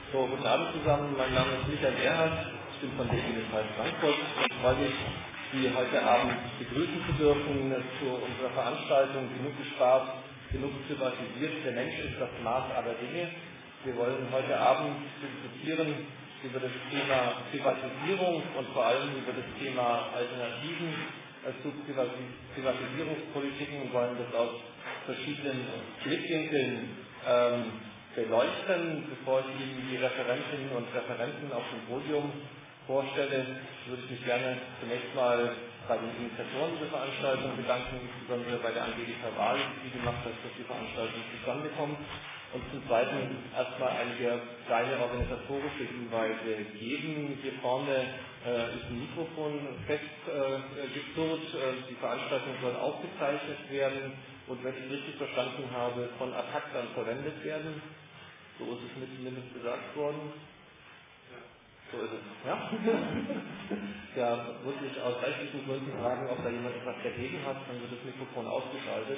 So, guten Abend zusammen, mein Name ist Michael Erhardt, ich bin von der Universität Frankfurt und freue mich, Sie heute Abend begrüßen zu dürfen zu unserer Veranstaltung Genug gespart, genug privatisiert, der Mensch ist das Maß aller Dinge. Wir wollen heute Abend diskutieren über das Thema Privatisierung und vor allem über das Thema Alternativen zu Privatisierungspolitiken und wollen das aus verschiedenen Blickwinkeln beleuchten. Bevor ich Ihnen die Referentinnen und Referenten auf dem Podium vorstelle, würde ich mich gerne zunächst mal bei den Initiatoren dieser Veranstaltung bedanken, insbesondere bei der Angelika Wahl, die gemacht hat, dass die Veranstaltung zustande kommt. Und zum Zweiten erstmal einige kleine organisatorische Hinweise geben. Hier vorne ist ein Mikrofon festgezurrt. Die Veranstaltung soll aufgezeichnet werden und, wenn ich richtig verstanden habe, von Attac dann verwendet werden. So ist es mir zumindest gesagt worden. So ist es. Ja? Ja, würde ich aus rechtlichen Gründen fragen, ob da jemand etwas dagegen hat, dann wird das Mikrofon ausgeschaltet.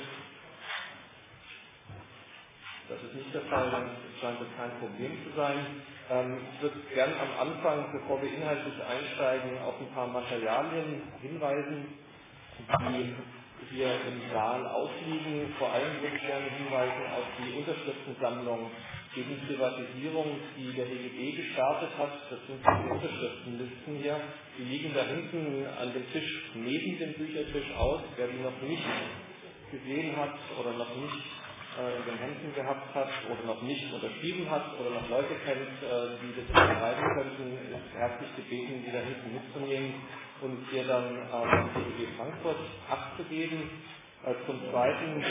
Das ist nicht der Fall, dann scheint es kein Problem zu sein. Ich würde gerne am Anfang, bevor wir inhaltlich einsteigen, auf ein paar Materialien hinweisen, die hier im Saal ausliegen. Vor allem würde ich gerne hinweisen auf die Unterschriftensammlung gegen Privatisierung, die der DGB gestartet hat. Das sind die Unterschriftenlisten hier. Die liegen da hinten an dem Tisch neben dem Büchertisch aus. Wer die noch nicht gesehen hat oder noch nicht in den Händen gehabt hat oder noch nicht unterschrieben hat oder noch Leute kennt, die das unterschreiben könnten, ist herzlich gebeten, die da hinten mitzunehmen und hier dann am DGB Frankfurt abzugeben. Zum Zweiten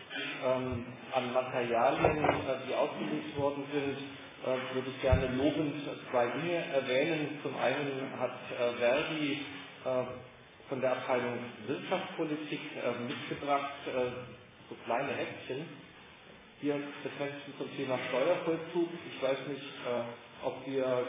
an Materialien, die ausgelegt worden sind, würde ich gerne lobend zwei Dinge erwähnen. Zum einen hat Verdi von der Abteilung Wirtschaftspolitik mitgebracht so kleine Heftchen. Hier betreffend zum Thema Steuervollzug. Ich weiß nicht, ob wir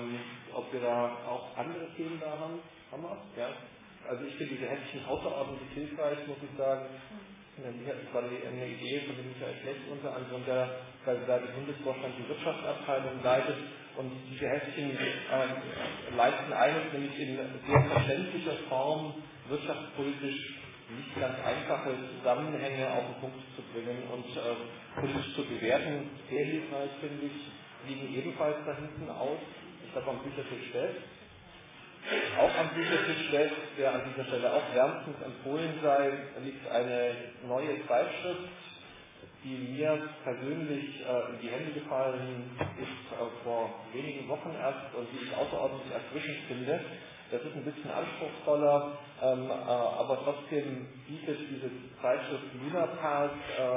da auch andere Themen da haben. Haben wir? Ja. Also ich finde diese Heftchen außerordentlich hilfreich, muss ich sagen. Das war eine Idee von dem Michael Schlecht unter anderem, der bei dem Bundesvorstand die Wirtschaftsabteilung leitet. Und diese Heftchen leisten eines, nämlich in sehr verständlicher Form wirtschaftspolitisch nicht ganz einfache Zusammenhänge auf den Punkt zu bringen und politisch zu bewerten. Sehr hilfreich, finde ich, liegen ebenfalls da hinten aus. Ich glaube, am Büchertisch selbst. Auch am Büchertisch selbst, der an dieser Stelle auch wärmstens empfohlen sei, liegt eine neue Zeitschrift, die mir persönlich in die Hände gefallen ist vor wenigen Wochen erst und die ich außerordentlich erfrischend finde. Das ist ein bisschen anspruchsvoller, aber trotzdem bietet diese Zeitschrift Lunapark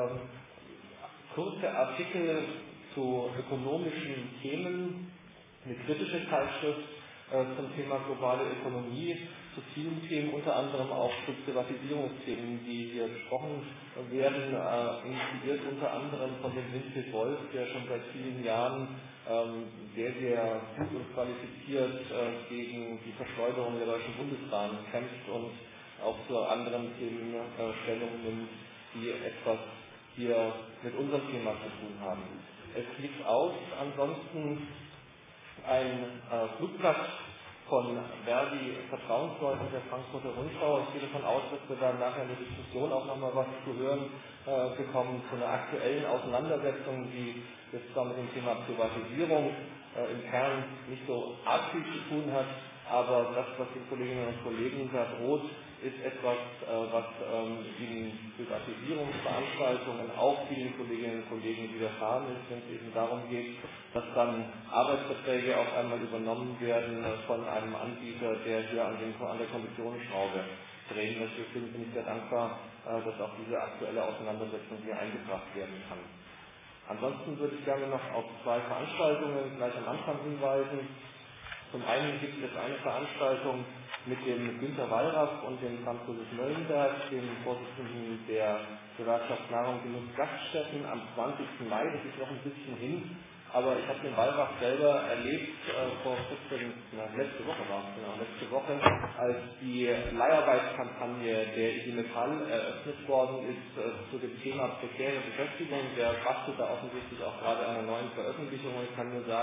kurze Artikel zu ökonomischen Themen, eine kritische Zeitschrift zum Thema globale Ökonomie, zu vielen Themen, unter anderem auch zu Privatisierungsthemen, die hier besprochen werden, inspiriert unter anderem von dem Winfried Wolf, der schon seit vielen Jahren sehr, sehr gut und qualifiziert gegen die Verschleuderung der Deutschen Bundesbahn kämpft und auch zu anderen Themen Stellung nimmt, die etwas hier mit unserem Thema zu tun haben. Es liegt aus, ansonsten ein Flugblatt von Verdi Vertrauensleuten der Frankfurter Rundschau. Ich gehe davon aus, dass wir dann nachher in der Diskussion auch nochmal was zu hören bekommen zu einer aktuellen Auseinandersetzung, die jetzt zwar mit dem Thema Privatisierung im Kern nicht so arg viel zu tun hat, aber das, was den Kolleginnen und Kollegen da droht, ist etwas, was in Privatisierungsveranstaltungen auch vielen Kolleginnen und Kollegen widerfahren ist, wenn es eben darum geht, dass dann Arbeitsverträge auf einmal übernommen werden von einem Anbieter, der hier an der Kommissionsschraube drehen möchte. Deswegen bin ich sehr dankbar, dass auch diese aktuelle Auseinandersetzung hier eingebracht werden kann. Ansonsten würde ich gerne noch auf zwei Veranstaltungen gleich am Anfang hinweisen. Zum einen gibt es eine Veranstaltung mit dem Günter Wallraff und dem Franz Josef Möllenberg, dem Vorsitzenden der Gewerkschaft Nahrung Genuss Gaststätten, am 20. Mai. Das ist noch ein bisschen hin, aber ich habe den Wallraff selber erlebt letzte Woche, als die Leiharbeitskampagne der IG Metall eröffnet worden ist zu dem Thema prekäre Beschäftigung. Der bastelt da offensichtlich auch gerade an einer neuen Veröffentlichung. Ich kann nur sagen,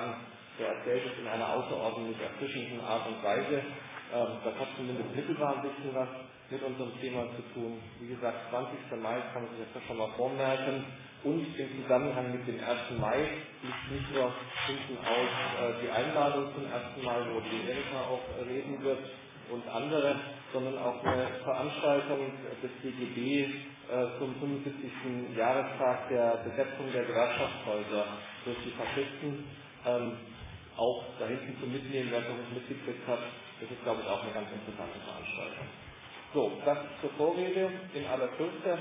der erzählt es in einer außerordentlich erfrischenden Art und Weise. Das hat zumindest mittelbar ein bisschen was mit unserem Thema zu tun. Wie gesagt, 20. Mai kann man sich jetzt schon mal vormerken. Und im Zusammenhang mit dem 1. Mai liegt nicht nur hinten aus die Einladung zum 1. Mai, wo die Erika auch reden wird und andere, sondern auch eine Veranstaltung des DGB zum 75. Jahrestag der Besetzung der Gewerkschaftshäuser durch die Faschisten. Auch da hinten zum Mitnehmen, wer es noch nicht mitgekriegt hat, das ist, glaube ich, auch eine ganz interessante Veranstaltung. So, das zur Vorrede in aller Kürze.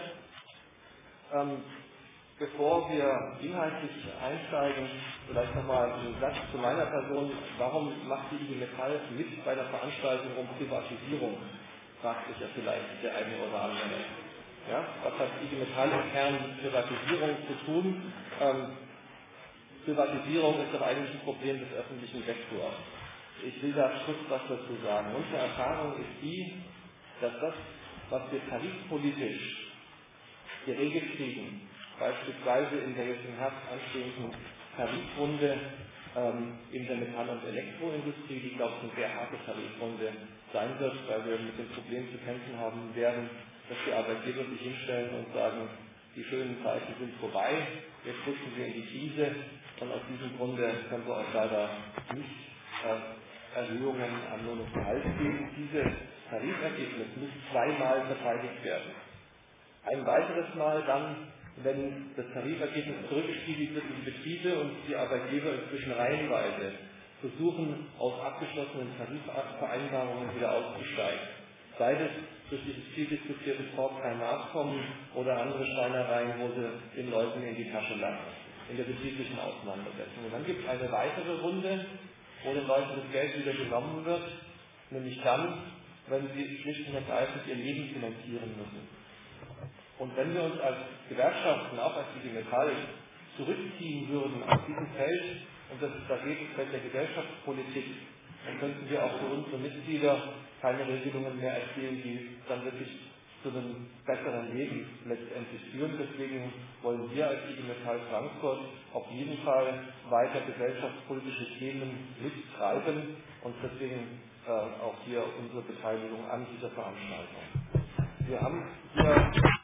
Bevor wir inhaltlich einsteigen, vielleicht nochmal einen Satz zu meiner Person. Warum macht die IG Metall mit bei der Veranstaltung um Privatisierung? Fragt sich ja vielleicht der eine oder andere. Ja, was hat IG Metall im Kern mit Privatisierung zu tun? Privatisierung ist doch eigentlich ein Problem des öffentlichen Sektors. Ich will da kurz was dazu sagen. Unsere Erfahrung ist die, dass das, was wir tarifpolitisch geregelt kriegen, beispielsweise in der jetzt im Herbst anstehenden Tarifrunde in der Metall- und Elektroindustrie, die, glaube ich, eine sehr harte Tarifrunde sein wird, weil wir mit dem Problem zu kämpfen haben werden, dass die Arbeitgeber sich hinstellen und sagen, die schönen Zeiten sind vorbei, jetzt rutschen wir in die Krise und aus diesem Grunde können wir auch leider nicht Erhöhungen am Lohn und Gehalt geben. Dieses Tarifergebnis muss zweimal verteidigt werden. Ein weiteres Mal dann, wenn das Tarifergebnis zurückgespiegelt wird in die Betriebe und die Arbeitgeber inzwischen reihenweise versuchen, aus abgeschlossenen Tarifvereinbarungen wieder auszusteigen. Sei es durch dieses viel diskutierte Vorteilnachkommen oder andere Schweinereien, wo sie den Leuten in die Tasche lassen, in der betrieblichen Auseinandersetzung. Und dann gibt es eine weitere Runde, wo den Leuten das Geld wieder genommen wird, nämlich dann, wenn sie schlicht und ergreifend ihr Leben finanzieren müssen. Und wenn wir uns als Gewerkschaften, auch als IG Metall, zurückziehen würden aus diesem Feld, und das ist das Feld der Gesellschaftspolitik, dann könnten wir auch für unsere Mitglieder keine Regelungen mehr erzielen, die dann wirklich zu einem besseren Leben letztendlich führen. Deswegen wollen wir als IG Metall Frankfurt auf jeden Fall weiter gesellschaftspolitische Themen mittreiben und deswegen auch hier unsere Beteiligung an dieser Veranstaltung. Wir haben hier